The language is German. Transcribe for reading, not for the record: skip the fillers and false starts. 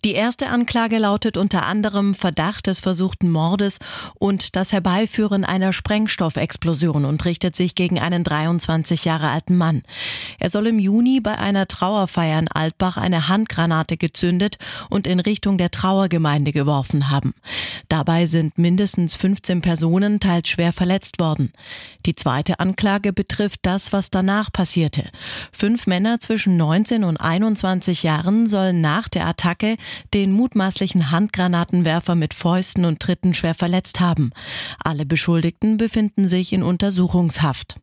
Die erste Anklage lautet unter anderem Verdacht des versuchten Mordes und das Herbeiführen einer Sprengstoffexplosion und richtet sich gegen einen 23 Jahre alten Mann. Er soll im Juni bei einer Trauerfeier in Altbach eine Handgranate gezündet und in Richtung der Trauergemeinde geworfen haben. Dabei sind mindestens 15 Personen teils schwer verletzt worden. Die zweite Anklage betrifft das, was danach passierte. 5 Männer zwischen 19 und 21 Jahren sollen nach der Attacke den mutmaßlichen Handgranatenwerfer mit Fäusten und Tritten schwer verletzt haben. Alle Beschuldigten befinden sich in Untersuchungshaft.